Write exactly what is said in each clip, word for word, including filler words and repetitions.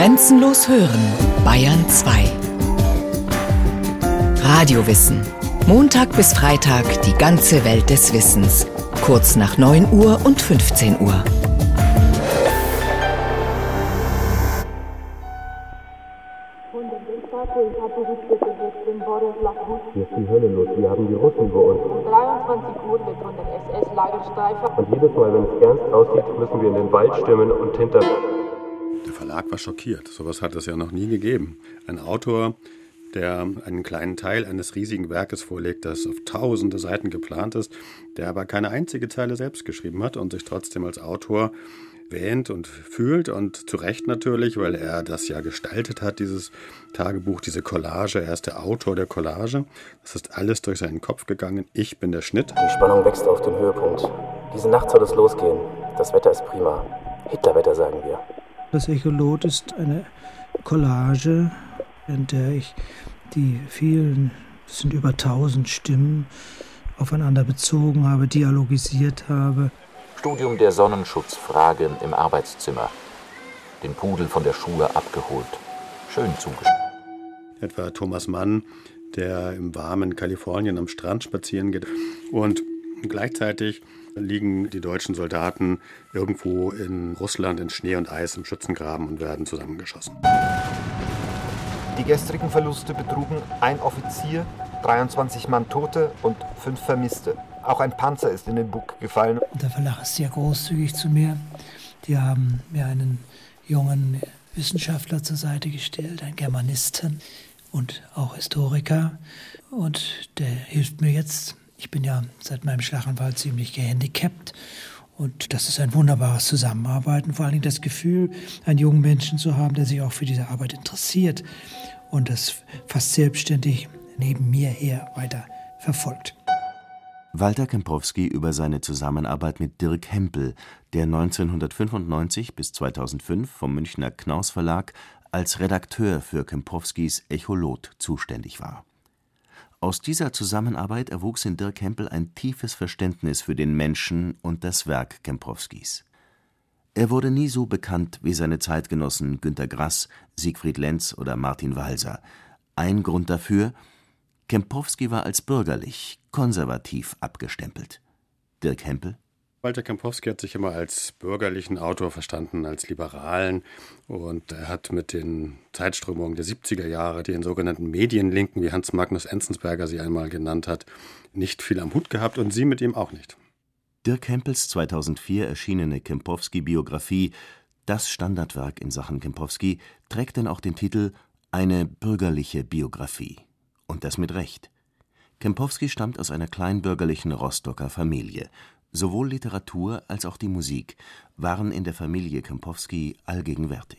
Grenzenlos hören, Bayern zwei. Radiowissen. Montag bis Freitag die ganze Welt des Wissens. Kurz nach neun Uhr und fünfzehn Uhr. Hier ist die Hölle los. Wir haben die Russen über uns. Um dreiundzwanzig Uhr wird von der S S-Lagerstreife. Und jedes Mal, wenn es ernst aussieht, müssen wir in den Wald stürmen und hinter... Der Verlag war schockiert. Sowas hat es ja noch nie gegeben. Ein Autor, der einen kleinen Teil eines riesigen Werkes vorlegt, das auf tausende Seiten geplant ist, der aber keine einzige Zeile selbst geschrieben hat und sich trotzdem als Autor wähnt und fühlt, und zu Recht natürlich, weil er das ja gestaltet hat, dieses Tagebuch, diese Collage. Er ist der Autor der Collage. Das ist alles durch seinen Kopf gegangen. Ich bin der Schnitt. Die Spannung wächst auf den Höhepunkt. Diese Nacht soll es losgehen. Das Wetter ist prima. Hitlerwetter, sagen wir. Das Echolot ist eine Collage, in der ich die vielen, es sind über tausend Stimmen, aufeinander bezogen habe, dialogisiert habe. Studium der Sonnenschutzfragen im Arbeitszimmer. Den Pudel von der Schule abgeholt. Schön zugeschnitten. Etwa Thomas Mann, der im warmen Kalifornien am Strand spazieren geht. Und gleichzeitig liegen die deutschen Soldaten irgendwo in Russland in Schnee und Eis im Schützengraben und werden zusammengeschossen. Die gestrigen Verluste betrugen ein Offizier, dreiundzwanzig Mann Tote und fünf Vermisste. Auch ein Panzer ist in den Bug gefallen. Der Verlag ist sehr großzügig zu mir. Die haben mir einen jungen Wissenschaftler zur Seite gestellt, einen Germanisten und auch Historiker. Und der hilft mir jetzt. Ich bin ja seit meinem Schlaganfall ziemlich gehandicapt. Und das ist ein wunderbares Zusammenarbeiten. Vor allem das Gefühl, einen jungen Menschen zu haben, der sich auch für diese Arbeit interessiert und das fast selbstständig neben mir her weiter verfolgt. Walter Kempowski über seine Zusammenarbeit mit Dirk Hempel, der neunzehnhundertfünfundneunzig bis zweitausendfünf vom Münchner Knaus Verlag als Redakteur für Kempowskis Echolot zuständig war. Aus dieser Zusammenarbeit erwuchs in Dirk Hempel ein tiefes Verständnis für den Menschen und das Werk Kempowskis. Er wurde nie so bekannt wie seine Zeitgenossen Günter Grass, Siegfried Lenz oder Martin Walser. Ein Grund dafür: Kempowski war als bürgerlich, konservativ abgestempelt. Dirk Hempel? Walter Kempowski hat sich immer als bürgerlichen Autor verstanden, als Liberalen, und er hat mit den Zeitströmungen der siebziger Jahre, den sogenannten Medienlinken, wie Hans Magnus Enzensberger sie einmal genannt hat, nicht viel am Hut gehabt, und sie mit ihm auch nicht. Dirk Hempels zweitausendvier erschienene Kempowski-Biografie, das Standardwerk in Sachen Kempowski, trägt denn auch den Titel »Eine bürgerliche Biografie«. Und das mit Recht. Kempowski stammt aus einer kleinbürgerlichen Rostocker Familie. Sowohl Literatur als auch die Musik waren in der Familie Kempowski allgegenwärtig.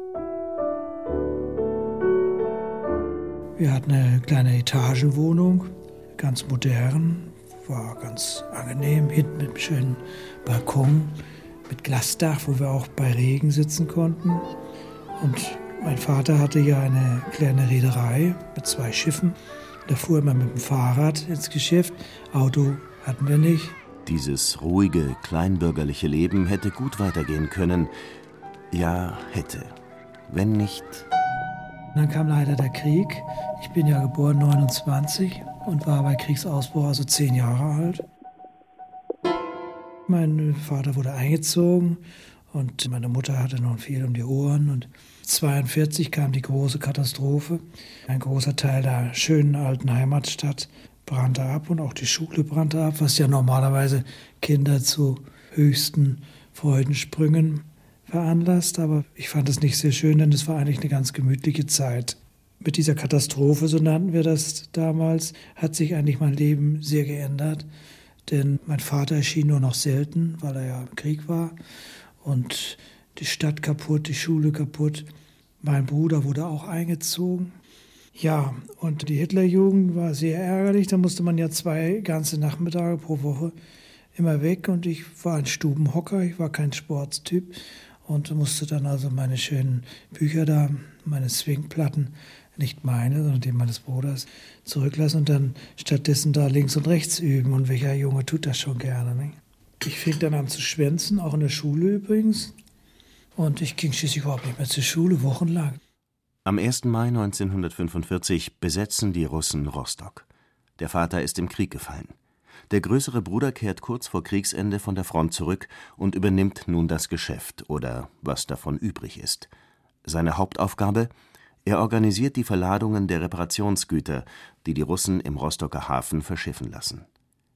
Wir hatten eine kleine Etagenwohnung, ganz modern, war ganz angenehm, hinten mit einem schönen Balkon, mit Glasdach, wo wir auch bei Regen sitzen konnten. Und mein Vater hatte ja eine kleine Reederei mit zwei Schiffen. Da fuhr immer mit dem Fahrrad ins Geschäft. Auto hatten wir nicht. Dieses ruhige, kleinbürgerliche Leben hätte gut weitergehen können. Ja, hätte. Wenn nicht... Dann kam leider der Krieg. Ich bin ja geboren neunundzwanzig und war bei Kriegsausbruch also zehn Jahre alt. Mein Vater wurde eingezogen und meine Mutter hatte noch viel um die Ohren. Und zweiundvierzig kam die große Katastrophe. Ein großer Teil der schönen alten Heimatstadt brannte ab und auch die Schule brannte ab, was ja normalerweise Kinder zu höchsten Freudensprüngen veranlasst. Aber ich fand es nicht sehr schön, denn es war eigentlich eine ganz gemütliche Zeit. Mit dieser Katastrophe, so nannten wir das damals, hat sich eigentlich mein Leben sehr geändert. Denn mein Vater erschien nur noch selten, weil er ja im Krieg war. Und die Stadt kaputt, die Schule kaputt. Mein Bruder wurde auch eingezogen. Ja, und die Hitlerjugend war sehr ärgerlich. Da musste man ja zwei ganze Nachmittage pro Woche immer weg. Und ich war ein Stubenhocker, ich war kein Sportstyp. Und musste dann also meine schönen Bücher da, meine Swingplatten, nicht meine, sondern die meines Bruders, zurücklassen und dann stattdessen da links und rechts üben. Und welcher Junge tut das schon gerne, nicht? Ich fing dann an zu schwänzen, auch in der Schule übrigens. Und ich ging schließlich überhaupt nicht mehr zur Schule, wochenlang. Am ersten Mai neunzehnhundertfünfundvierzig besetzen die Russen Rostock. Der Vater ist im Krieg gefallen. Der größere Bruder kehrt kurz vor Kriegsende von der Front zurück und übernimmt nun das Geschäft oder was davon übrig ist. Seine Hauptaufgabe? Er organisiert die Verladungen der Reparationsgüter, die die Russen im Rostocker Hafen verschiffen lassen.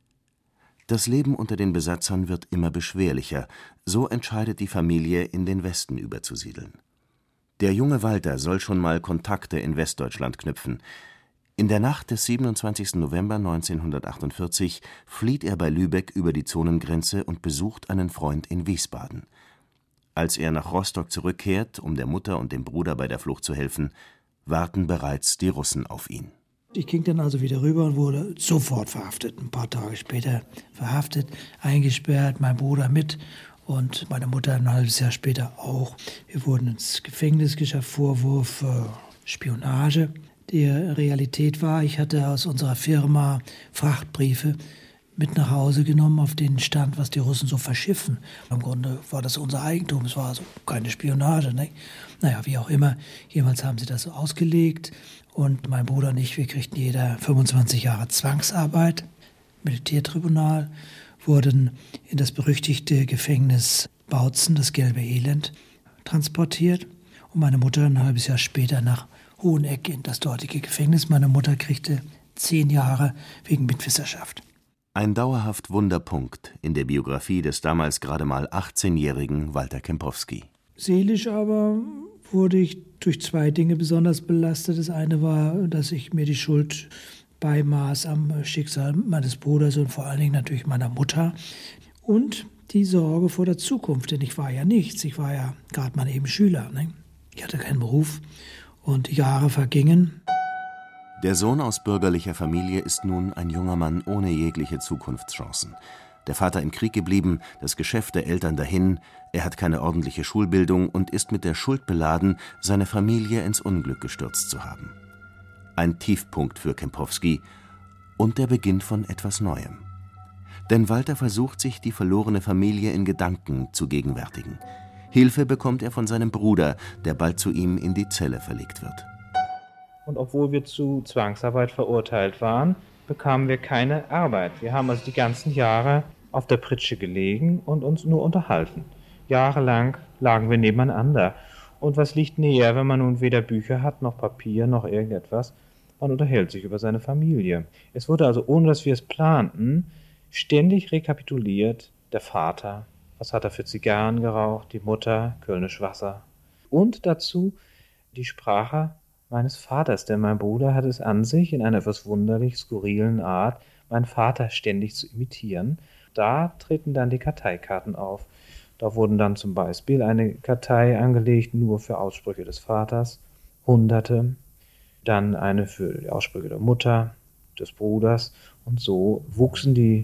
Das Leben unter den Besatzern wird immer beschwerlicher, so entscheidet die Familie, in den Westen überzusiedeln. Der junge Walter soll schon mal Kontakte in Westdeutschland knüpfen. In der Nacht des siebenundzwanzigsten November neunzehnhundertachtundvierzig flieht er bei Lübeck über die Zonengrenze und besucht einen Freund in Wiesbaden. Als er nach Rostock zurückkehrt, um der Mutter und dem Bruder bei der Flucht zu helfen, warten bereits die Russen auf ihn. Ich ging dann also wieder rüber und wurde sofort verhaftet. Ein paar Tage später verhaftet, eingesperrt, mein Bruder mit und meine Mutter ein halbes Jahr später auch. Wir wurden ins Gefängnis geschafft, Vorwurf äh, Spionage. Die Realität war, ich hatte aus unserer Firma Frachtbriefe mit nach Hause genommen, auf denen stand, was die Russen so verschiffen. Im Grunde war das unser Eigentum, es war also keine Spionage. Ne? Naja, wie auch immer, jemals haben sie das so ausgelegt. Und mein Bruder und ich, wir kriegten jeder fünfundzwanzig Jahre Zwangsarbeit. Militärtribunal, wurden in das berüchtigte Gefängnis Bautzen, das Gelbe Elend, transportiert. Und meine Mutter ein halbes Jahr später nach Hoheneck in das dortige Gefängnis. Meine Mutter kriegte zehn Jahre wegen Mitwisserschaft. Ein dauerhaft Wunderpunkt in der Biografie des damals gerade mal achtzehnjährigen Walter Kempowski. Seelisch aber wurde ich durch zwei Dinge besonders belastet. Das eine war, dass ich mir die Schuld beimaß am Schicksal meines Bruders und vor allen Dingen natürlich meiner Mutter. Und die Sorge vor der Zukunft, denn ich war ja nichts. Ich war ja gerade mal eben Schüler. Ne? Ich hatte keinen Beruf. Und Jahre vergingen. Der Sohn aus bürgerlicher Familie ist nun ein junger Mann ohne jegliche Zukunftschancen. Der Vater im Krieg geblieben, das Geschäft der Eltern dahin, er hat keine ordentliche Schulbildung und ist mit der Schuld beladen, seine Familie ins Unglück gestürzt zu haben. Ein Tiefpunkt für Kempowski und der Beginn von etwas Neuem. Denn Walter versucht sich, die verlorene Familie in Gedanken zu gegenwärtigen. Hilfe bekommt er von seinem Bruder, der bald zu ihm in die Zelle verlegt wird. Und obwohl wir zu Zwangsarbeit verurteilt waren, bekamen wir keine Arbeit. Wir haben also die ganzen Jahre auf der Pritsche gelegen und uns nur unterhalten. Jahrelang lagen wir nebeneinander. Und was liegt näher, wenn man nun weder Bücher hat, noch Papier, noch irgendetwas? Man unterhält sich über seine Familie. Es wurde also, ohne dass wir es planten, ständig rekapituliert, der Vater, was hat er für Zigarren geraucht, die Mutter, Kölnisch Wasser. Und dazu die Sprache meines Vaters, denn mein Bruder hat es an sich, in einer etwas wunderlich skurrilen Art, meinen Vater ständig zu imitieren. Da treten dann die Karteikarten auf. Da wurden dann zum Beispiel eine Kartei angelegt, nur für Aussprüche des Vaters, Hunderte, dann eine für die Aussprüche der Mutter, des Bruders, und so wuchsen die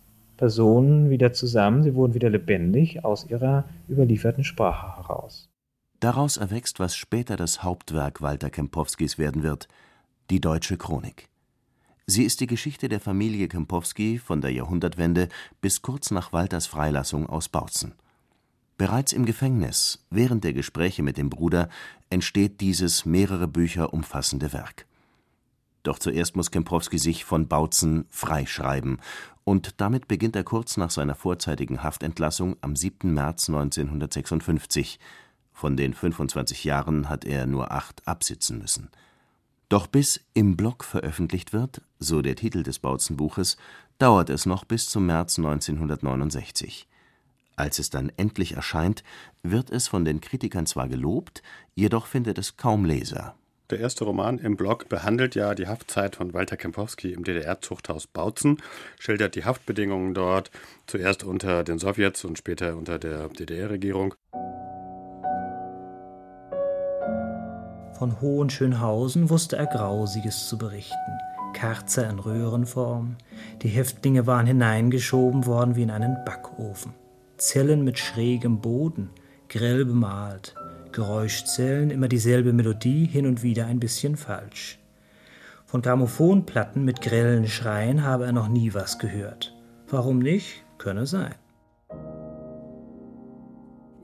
Personen wieder zusammen, sie wurden wieder lebendig aus ihrer überlieferten Sprache heraus. Daraus erwächst, was später das Hauptwerk Walter Kempowskis werden wird, die Deutsche Chronik. Sie ist die Geschichte der Familie Kempowski von der Jahrhundertwende bis kurz nach Walters Freilassung aus Bautzen. Bereits im Gefängnis, während der Gespräche mit dem Bruder, entsteht dieses mehrere Bücher umfassende Werk. Doch zuerst muss Kempowski sich von Bautzen freischreiben, und damit beginnt er kurz nach seiner vorzeitigen Haftentlassung am siebten März neunzehnhundertsechsundfünfzig. Von den fünfundzwanzig Jahren hat er nur acht absitzen müssen. Doch bis Im Block veröffentlicht wird, so der Titel des Bautzen-Buches, dauert es noch bis zum März neunzehnhundertneunundsechzig. Als es dann endlich erscheint, wird es von den Kritikern zwar gelobt, jedoch findet es kaum Leser. Der erste Roman Im Block behandelt ja die Haftzeit von Walter Kempowski im D D R-Zuchthaus Bautzen, schildert die Haftbedingungen dort, zuerst unter den Sowjets und später unter der D D R-Regierung. Von Hohenschönhausen wusste er Grausiges zu berichten. Karzer in Röhrenform, die Häftlinge waren hineingeschoben worden wie in einen Backofen. Zellen mit schrägem Boden, grell bemalt, Geräuschzellen, immer dieselbe Melodie, hin und wieder ein bisschen falsch. Von Grammophonplatten mit grellen Schreien habe er noch nie was gehört. Warum nicht? Könne sein.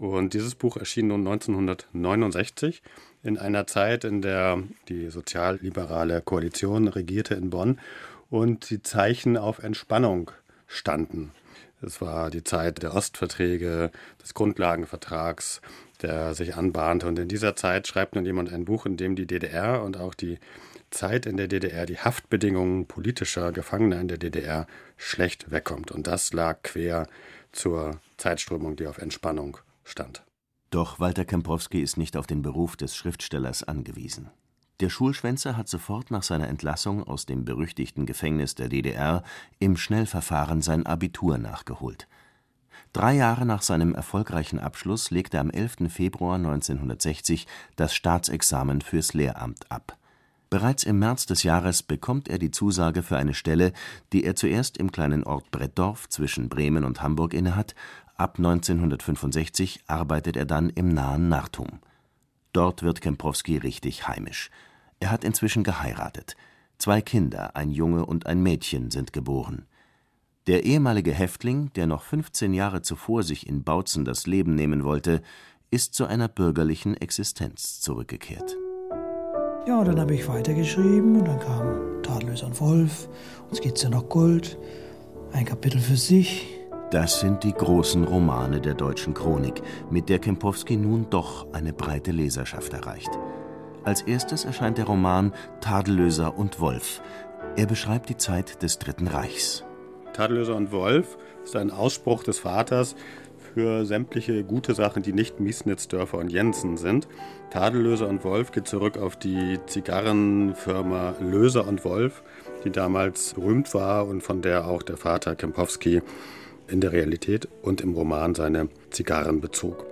Und dieses Buch erschien nun neunzehnhundertneunundsechzig in einer Zeit, in der die sozialliberale Koalition regierte in Bonn und die Zeichen auf Entspannung standen. Es war die Zeit der Ostverträge, des Grundlagenvertrags, der sich anbahnte. Und in dieser Zeit schreibt nun jemand ein Buch, in dem die D D R und auch die Zeit in der D D R, die Haftbedingungen politischer Gefangener in der D D R schlecht wegkommt. Und das lag quer zur Zeitströmung, die auf Entspannung stand. Doch Walter Kempowski ist nicht auf den Beruf des Schriftstellers angewiesen. Der Schulschwänzer hat sofort nach seiner Entlassung aus dem berüchtigten Gefängnis der D D R im Schnellverfahren sein Abitur nachgeholt. Drei Jahre nach seinem erfolgreichen Abschluss legt er am elften Februar neunzehnhundertsechzig das Staatsexamen fürs Lehramt ab. Bereits im März des Jahres bekommt er die Zusage für eine Stelle, die er zuerst im kleinen Ort Brettdorf zwischen Bremen und Hamburg innehat. Ab neunzehnhundertfünfundsechzig arbeitet er dann im nahen Nartum. Dort wird Kempowski richtig heimisch. Er hat inzwischen geheiratet. Zwei Kinder, ein Junge und ein Mädchen, sind geboren. Der ehemalige Häftling, der noch fünfzehn Jahre zuvor sich in Bautzen das Leben nehmen wollte, ist zu einer bürgerlichen Existenz zurückgekehrt. Ja, und dann habe ich weitergeschrieben und dann kam Tadellöser und Wolf, uns geht's ja noch Gold, ein Kapitel für sich. Das sind die großen Romane der deutschen Chronik, mit der Kempowski nun doch eine breite Leserschaft erreicht. Als erstes erscheint der Roman Tadellöser und Wolf. Er beschreibt die Zeit des Dritten Reichs. Tadellöser und Wolf ist ein Ausspruch des Vaters für sämtliche gute Sachen, die nicht Miesnitz, Dörfer und Jensen sind. Tadellöser und Wolf geht zurück auf die Zigarrenfirma Löser und Wolf, die damals berühmt war und von der auch der Vater Kempowski in der Realität und im Roman seine Zigarren bezog.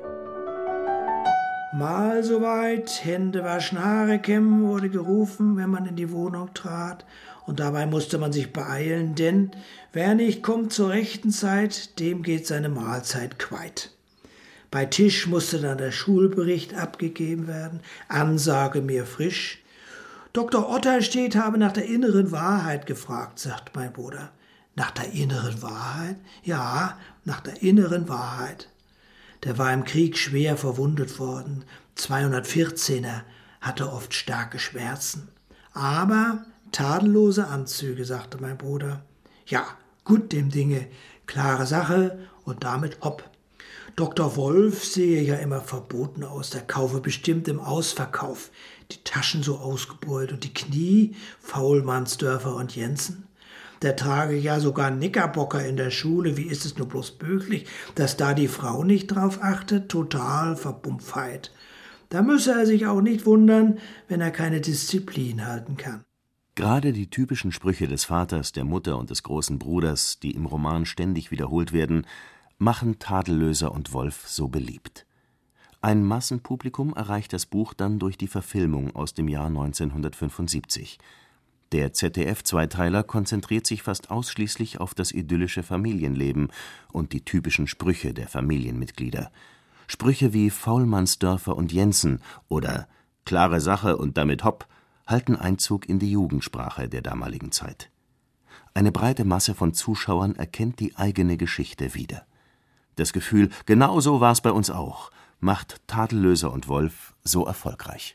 Mal soweit, Hände waschen, Haare kämmen, wurde gerufen, wenn man in die Wohnung trat. Und dabei musste man sich beeilen, denn wer nicht kommt zur rechten Zeit, dem geht seine Mahlzeit queit. Bei Tisch musste dann der Schulbericht abgegeben werden, Ansage mir frisch. Doktor Otterstedt habe nach der inneren Wahrheit gefragt, sagt mein Bruder. Nach der inneren Wahrheit? Ja, nach der inneren Wahrheit. Der war im Krieg schwer verwundet worden. zweihundertvierzehner, hatte oft starke Schmerzen. Aber tadellose Anzüge, sagte mein Bruder. Ja, gut dem Dinge, klare Sache und damit hopp. Doktor Wolf sehe ja immer verboten aus, der kaufe bestimmt im Ausverkauf. Die Taschen so ausgebeult und die Knie, Faulmannsdörfer und Jensen. Der trage ja sogar Knickerbocker in der Schule. Wie ist es nur bloß möglich, dass da die Frau nicht drauf achtet? Total verbumpfheit. Da müsse er sich auch nicht wundern, wenn er keine Disziplin halten kann. Gerade die typischen Sprüche des Vaters, der Mutter und des großen Bruders, die im Roman ständig wiederholt werden, machen Tadellöser und Wolf so beliebt. Ein Massenpublikum erreicht das Buch dann durch die Verfilmung aus dem Jahr neunzehnhundertfünfundsiebzig. Der Z D F-Zweiteiler konzentriert sich fast ausschließlich auf das idyllische Familienleben und die typischen Sprüche der Familienmitglieder. Sprüche wie Faulmannsdörfer und Jensen oder klare Sache und damit hopp halten Einzug in die Jugendsprache der damaligen Zeit. Eine breite Masse von Zuschauern erkennt die eigene Geschichte wieder. Das Gefühl, genau so war es bei uns auch, macht Tadellöser und Wolf so erfolgreich.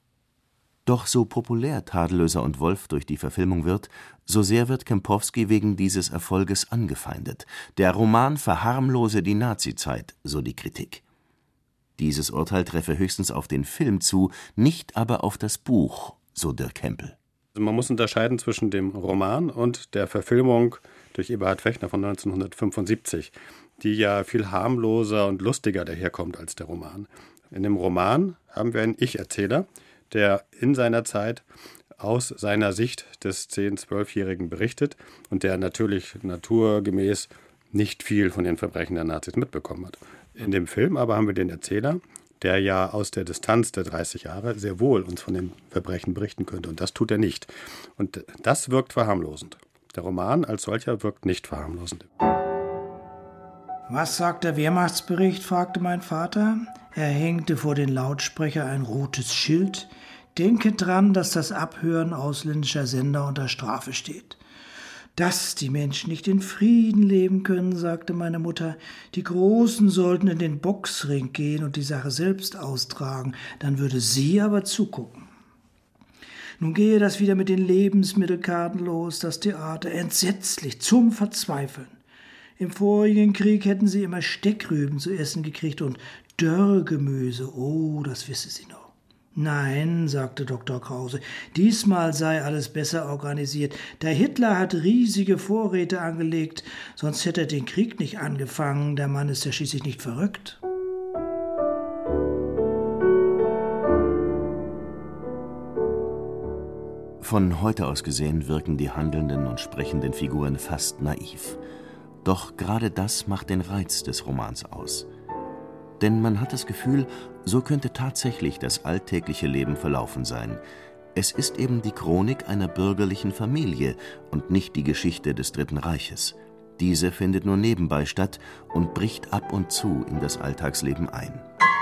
Doch so populär Tadellöser und Wolf durch die Verfilmung wird, so sehr wird Kempowski wegen dieses Erfolges angefeindet. Der Roman verharmlose die Nazizeit, so die Kritik. Dieses Urteil treffe höchstens auf den Film zu, nicht aber auf das Buch, so Dirk Hempel. Also man muss unterscheiden zwischen dem Roman und der Verfilmung durch Eberhard Fechner von neunzehnhundertfünfundsiebzig, die ja viel harmloser und lustiger daherkommt als der Roman. In dem Roman haben wir einen Ich-Erzähler, der in seiner Zeit aus seiner Sicht des zehn-, zwölfjährigen berichtet und der natürlich naturgemäß nicht viel von den Verbrechen der Nazis mitbekommen hat. In dem Film aber haben wir den Erzähler, der ja aus der Distanz der dreißig Jahre sehr wohl uns von den Verbrechen berichten könnte. Und das tut er nicht. Und das wirkt verharmlosend. Der Roman als solcher wirkt nicht verharmlosend. Was sagt der Wehrmachtsbericht, fragte mein Vater. Er hängte vor den Lautsprecher ein rotes Schild. Denke dran, dass das Abhören ausländischer Sender unter Strafe steht. Dass die Menschen nicht in Frieden leben können, sagte meine Mutter. Die Großen sollten in den Boxring gehen und die Sache selbst austragen, dann würde sie aber zugucken. Nun gehe das wieder mit den Lebensmittelkarten los, das Theater, entsetzlich, zum Verzweifeln. Im vorigen Krieg hätten sie immer Steckrüben zu essen gekriegt und Dörrgemüse, oh, das wisse sie noch. Nein, sagte Doktor Krause, diesmal sei alles besser organisiert. Der Hitler hat riesige Vorräte angelegt, sonst hätte er den Krieg nicht angefangen. Der Mann ist ja schließlich nicht verrückt. Von heute aus gesehen wirken die handelnden und sprechenden Figuren fast naiv. Doch gerade das macht den Reiz des Romans aus. Denn man hat das Gefühl, so könnte tatsächlich das alltägliche Leben verlaufen sein. Es ist eben die Chronik einer bürgerlichen Familie und nicht die Geschichte des Dritten Reiches. Diese findet nur nebenbei statt und bricht ab und zu in das Alltagsleben ein.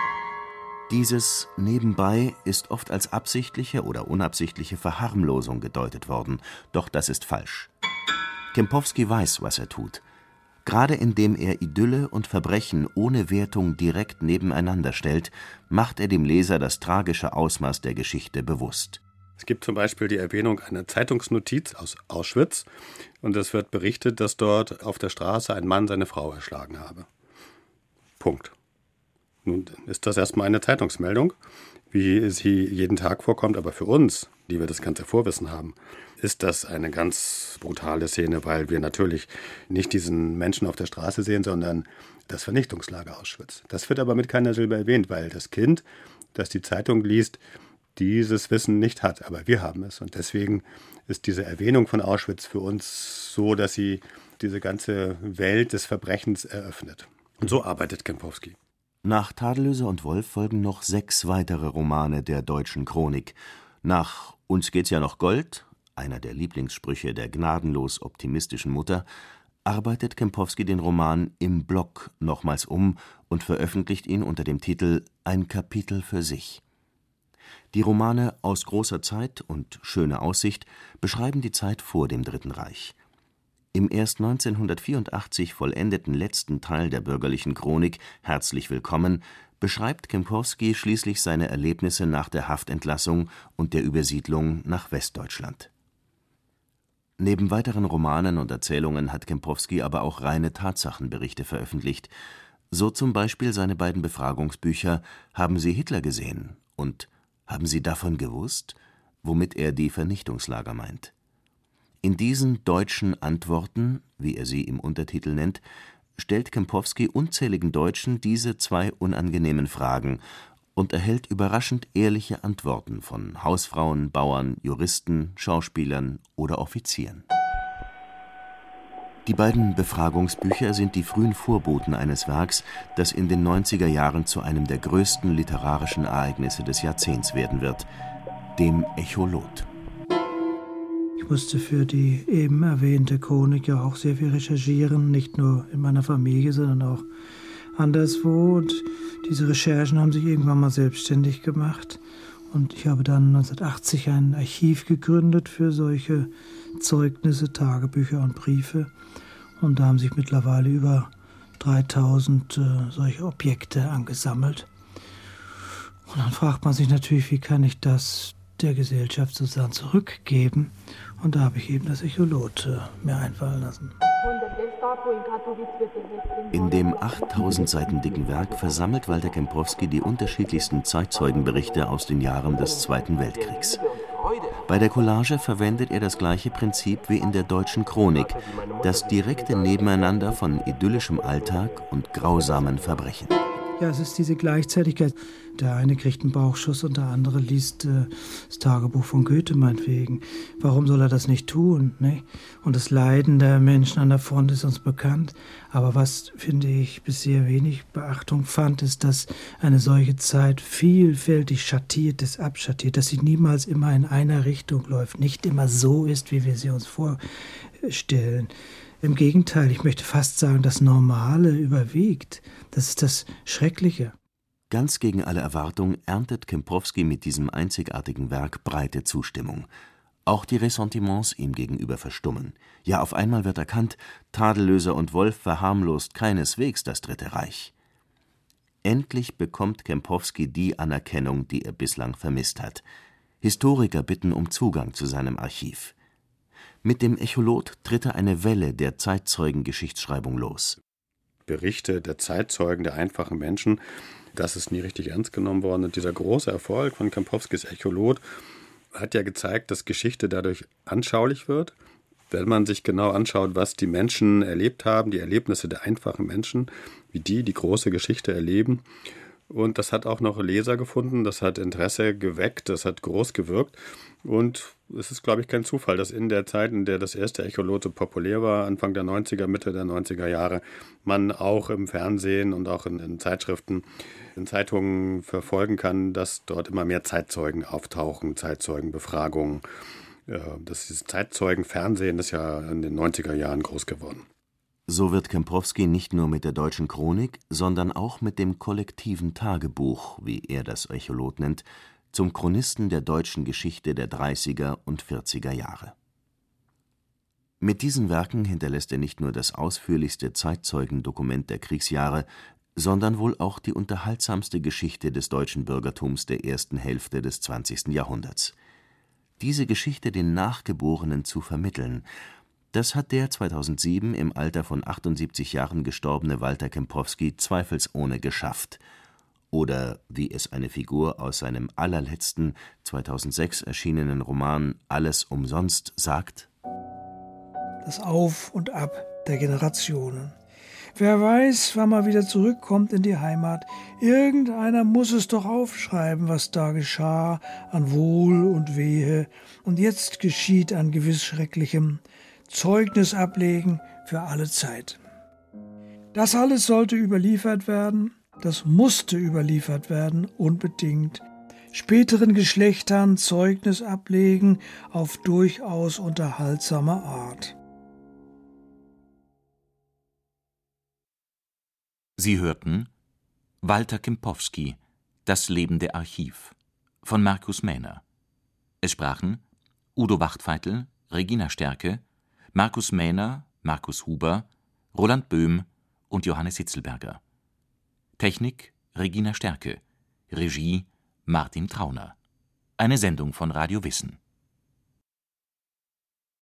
Dieses Nebenbei ist oft als absichtliche oder unabsichtliche Verharmlosung gedeutet worden, doch das ist falsch. Kempowski weiß, was er tut. Gerade indem er Idylle und Verbrechen ohne Wertung direkt nebeneinander stellt, macht er dem Leser das tragische Ausmaß der Geschichte bewusst. Es gibt zum Beispiel die Erwähnung einer Zeitungsnotiz aus Auschwitz und es wird berichtet, dass dort auf der Straße ein Mann seine Frau erschlagen habe. Punkt. Nun ist das erstmal eine Zeitungsmeldung, wie sie jeden Tag vorkommt, aber für uns, die wir das ganze Vorwissen haben, ist das eine ganz brutale Szene, weil wir natürlich nicht diesen Menschen auf der Straße sehen, sondern das Vernichtungslager Auschwitz. Das wird aber mit keiner Silbe erwähnt, weil das Kind, das die Zeitung liest, dieses Wissen nicht hat. Aber wir haben es. Und deswegen ist diese Erwähnung von Auschwitz für uns so, dass sie diese ganze Welt des Verbrechens eröffnet. Und so arbeitet Kempowski. Nach Tadellöser und Wolf folgen noch sechs weitere Romane der deutschen Chronik. Nach Uns geht's ja noch Gold, einer der Lieblingssprüche der gnadenlos optimistischen Mutter, arbeitet Kempowski den Roman Im Block nochmals um und veröffentlicht ihn unter dem Titel Ein Kapitel für sich. Die Romane Aus großer Zeit und Schöne Aussicht beschreiben die Zeit vor dem Dritten Reich. Im erst neunzehnhundertvierundachtzig vollendeten letzten Teil der bürgerlichen Chronik Herzlich willkommen beschreibt Kempowski schließlich seine Erlebnisse nach der Haftentlassung und der Übersiedlung nach Westdeutschland. Neben weiteren Romanen und Erzählungen hat Kempowski aber auch reine Tatsachenberichte veröffentlicht, so zum Beispiel seine beiden Befragungsbücher Haben Sie Hitler gesehen und Haben Sie davon gewusst?, womit er die Vernichtungslager meint. In diesen deutschen Antworten, wie er sie im Untertitel nennt, stellt Kempowski unzähligen Deutschen diese zwei unangenehmen Fragen und erhält überraschend ehrliche Antworten von Hausfrauen, Bauern, Juristen, Schauspielern oder Offizieren. Die beiden Befragungsbücher sind die frühen Vorboten eines Werks, das in den neunziger Jahren zu einem der größten literarischen Ereignisse des Jahrzehnts werden wird, dem Echolot. Ich musste für die eben erwähnte Chronik ja auch sehr viel recherchieren, nicht nur in meiner Familie, sondern auch anderswo. Und diese Recherchen haben sich irgendwann mal selbstständig gemacht. Und ich habe dann neunzehnhundertachtzig ein Archiv gegründet für solche Zeugnisse, Tagebücher und Briefe. Und da haben sich mittlerweile über dreitausend äh, solche Objekte angesammelt. Und dann fragt man sich natürlich, wie kann ich das der Gesellschaft sozusagen zurückgeben. Und da habe ich eben das Echolot äh, mir einfallen lassen. In dem achttausend Seiten dicken Werk versammelt Walter Kempowski die unterschiedlichsten Zeitzeugenberichte aus den Jahren des Zweiten Weltkriegs. Bei der Collage verwendet er das gleiche Prinzip wie in der deutschen Chronik, das direkte Nebeneinander von idyllischem Alltag und grausamen Verbrechen. Ja, es ist diese Gleichzeitigkeit. Der eine kriegt einen Bauchschuss und der andere liest äh, das Tagebuch von Goethe meinetwegen. Warum soll er das nicht tun? Ne? Und das Leiden der Menschen an der Front ist uns bekannt. Aber was, finde ich, bisher wenig Beachtung fand, ist, dass eine solche Zeit vielfältig schattiert ist, abschattiert, dass sie niemals immer in einer Richtung läuft, nicht immer so ist, wie wir sie uns vorstellen. Im Gegenteil, ich möchte fast sagen, das Normale überwiegt. Das ist das Schreckliche. Ganz gegen alle Erwartung erntet Kempowski mit diesem einzigartigen Werk breite Zustimmung. Auch die Ressentiments ihm gegenüber verstummen. Ja, auf einmal wird erkannt, Tadellöser und Wolf verharmlost keineswegs das Dritte Reich. Endlich bekommt Kempowski die Anerkennung, die er bislang vermisst hat. Historiker bitten um Zugang zu seinem Archiv. Mit dem Echolot tritt er eine Welle der Zeitzeugengeschichtsschreibung los. Berichte der Zeitzeugen, der einfachen Menschen, das ist nie richtig ernst genommen worden. Und dieser große Erfolg von Kempowskis Echolot hat ja gezeigt, dass Geschichte dadurch anschaulich wird. Wenn man sich genau anschaut, was die Menschen erlebt haben, die Erlebnisse der einfachen Menschen, wie die die große Geschichte erleben. Und das hat auch noch Leser gefunden, das hat Interesse geweckt, das hat groß gewirkt. Und es ist, glaube ich, kein Zufall, dass in der Zeit, in der das erste Echolot so populär war, Anfang der neunziger, Mitte der neunziger Jahre, man auch im Fernsehen und auch in, in Zeitschriften, in Zeitungen verfolgen kann, dass dort immer mehr Zeitzeugen auftauchen, Zeitzeugenbefragungen. Das ist Zeitzeugenfernsehen, das ist ja in den neunziger Jahren groß geworden. So wird Kempowski nicht nur mit der Deutschen Chronik, sondern auch mit dem kollektiven Tagebuch, wie er das Echolot nennt, zum Chronisten der deutschen Geschichte der dreißiger und vierziger Jahre. Mit diesen Werken hinterlässt er nicht nur das ausführlichste Zeitzeugendokument der Kriegsjahre, sondern wohl auch die unterhaltsamste Geschichte des deutschen Bürgertums der ersten Hälfte des zwanzigsten Jahrhunderts. Diese Geschichte den Nachgeborenen zu vermitteln, das hat der zweitausendsieben im Alter von achtundsiebzig Jahren gestorbene Walter Kempowski zweifelsohne geschafft. Oder wie es eine Figur aus seinem allerletzten, zweitausendsechs erschienenen Roman Alles umsonst sagt: Das Auf und Ab der Generationen. Wer weiß, wann man wieder zurückkommt in die Heimat. Irgendeiner muss es doch aufschreiben, was da geschah an Wohl und Wehe. Und jetzt geschieht an gewiss Schrecklichem. Zeugnis ablegen für alle Zeit. Das alles sollte überliefert werden, das musste überliefert werden, unbedingt. Späteren Geschlechtern Zeugnis ablegen auf durchaus unterhaltsame Art. Sie hörten Walter Kempowski, Das lebende Archiv von Markus Mähner. Es sprachen Udo Wachtfeitel, Regina Stärke, Markus Mähner, Markus Huber, Roland Böhm und Johannes Hitzelberger. Technik Regina Stärke, Regie Martin Trauner. Eine Sendung von Radio Wissen.